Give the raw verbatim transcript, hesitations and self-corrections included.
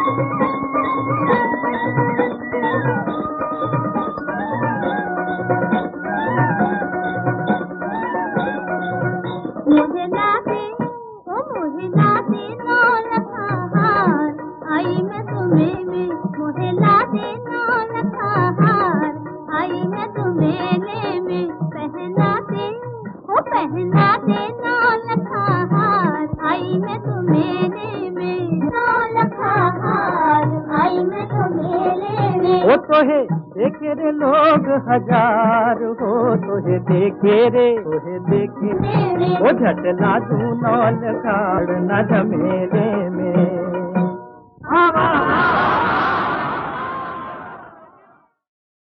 मुझे लाते ओ मुझे लाते नौ लखा हार, आई मैं तुम्हें में मुझे लाते नौ लखा हार, आई मैं तुम्हें ले में पहनाते ओ पहनाते नौ लखा हार, आई मैं तुम्हें ले में नौ लखा हार, आई मैं तुम्हें ले में। ओ तोहे देखे रे लोग हजार हो, तोहे देखे रे तोहे देखे ओ झट लाजू नौल काड़ न झमेले में।